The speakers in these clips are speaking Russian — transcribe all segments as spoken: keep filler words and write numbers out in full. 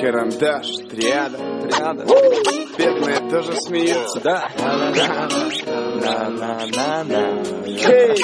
карандаш, триада, триада. Бедные тоже смеются, да? Кей,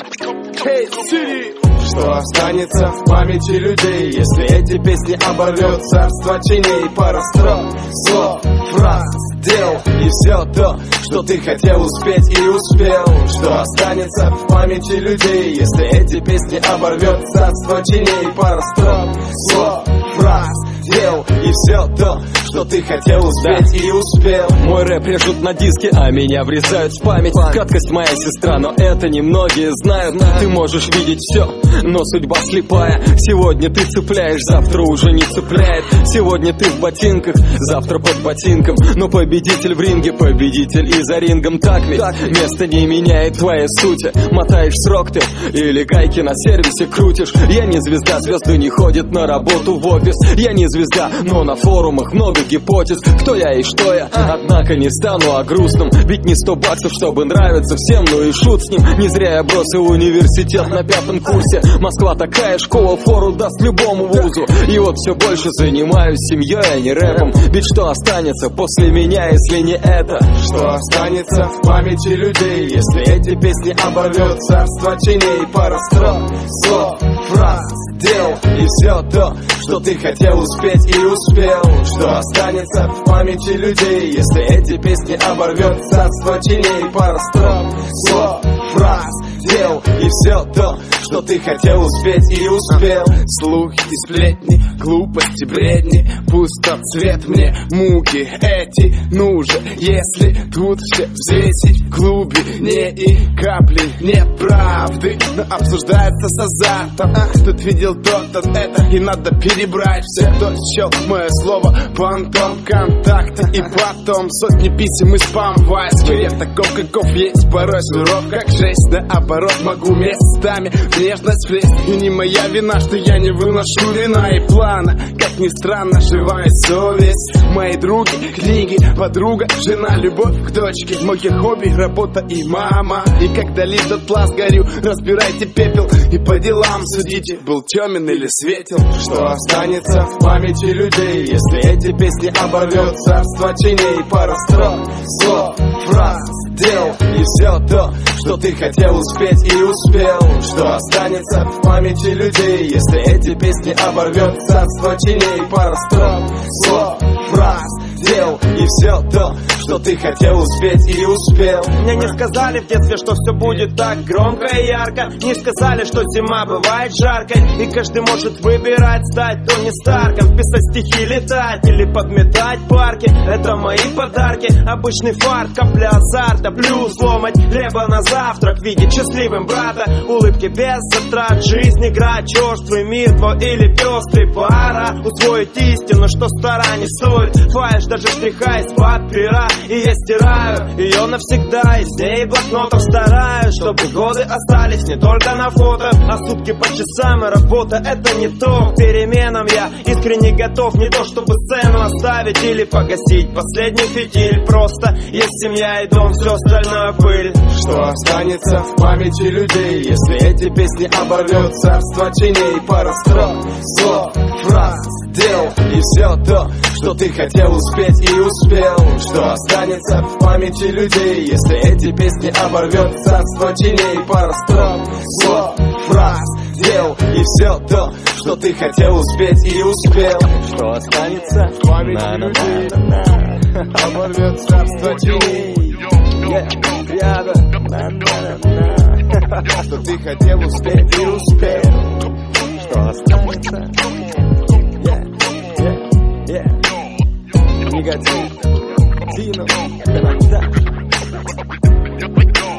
Кей, Сири. Что останется в памяти людей, если эти песни оборвет царство теней? Пара строк, слов, фраз, дел и все то, что ты хотел успеть и успел. Что останется в памяти людей, если эти песни оборвет царство теней? Пара строк, слов, фраз, дел и все то, что ты хотел успеть, да, и успел. Мой рэп режут на диске, а меня врезают в память. Краткость моя сестра, но это немногие знают. Ты можешь видеть все, но судьба слепая. Сегодня ты цепляешь, завтра уже не цепляет. Сегодня ты в ботинках, завтра под ботинком. Но победитель в ринге, победитель и за рингом. Так ведь место не меняет твоей сути. Мотаешь срок ты или гайки на сервисе крутишь. Я не звезда, звезды не ходят на работу в офис. Я не звезда, но на форумах много гипотез, кто я и что я. Однако не стану о грустном, ведь не сто баксов, чтобы нравиться всем, ну и шут с ним. Не зря я бросил университет на пятом курсе. Москва такая школа, фору даст любому вузу. И вот все больше занимаюсь семьей, а не рэпом. Ведь что останется после меня, если не это? Что останется в памяти людей, если эти песни оборвет царство теней? Пара строк, слов, фраз, дел и все то, что ты хотел успеть и успел. Что останется в памяти людей, если эти песни оборвет царство теней? Пара строк, слов, фраз, дел и все то, что ты хотел успеть и успел. Слухи и сплетни, глупости, бредни, пустоцвет мне, муки эти. Ну же, если тут все взвесить в глубине и капли нет правды, но обсуждается с азартом. Тут видел тот-то это, и надо перебрать все, кто счел мое слово понтом, контакты и потом сотни писем и спам вайс. Я таков, каков есть, порой суров как жесть. Наоборот, могу местами в нежность влезть. И не моя вина, что я не выношу вина и плана. Как ни странно, живая совесть. Мои други, книги, подруга, жена, любовь к дочке. Мои хобби, работа и мама. И когда лишь дотла сгорю, разбирайте пепел и по делам судите, был темен или светил. Что останется в памяти людей, если эти песни оборвет царство теней? Пара строк, слов, фраз, дел и все то, что ты хотел успеть и успел. Что останется в памяти людей, если эти песни оборвет царство теней? Пара строк, слов, фраз, дел и все то, что ты хотел успеть и успел. Мне не сказали в детстве, что все будет так громко и ярко. Не сказали, что зима бывает жаркой, и каждый может выбирать, стать Тони Старком, писать стихи, летать или подметать парки. Это мои подарки, обычный фарт, капля азарта, плюс ломать хлеба на завтрак, видеть счастливым брата, улыбки без затрат, жизнь игра, черствый мир твой или пестрый. Пора усвоить истину, что стара не стоит фальшь, даже штриха из-под пера. И я стираю ее навсегда, из ней блокнотов стараюсь, чтобы годы остались не только на фото, а сутки по часам, и работа это не то. К переменам я искренне готов, не то чтобы сцену оставить или погасить последний фитиль. Просто есть семья и дом, все остальное пыль. Что останется в памяти людей, если эти песни оборвет царство теней? Пара строк, слов, фраз, дел и все то, что ты хотел успеть и успел. Что останется в памяти людей, если эти песни оборвет царство теней? Пара строк, слов, фраз, дел и все то, что ты хотел успеть и успел. Что останется в памяти людей, оборвет царство теней? Рядом, что ты хотел успеть и успел. Что останется? Негатив, Дину, да.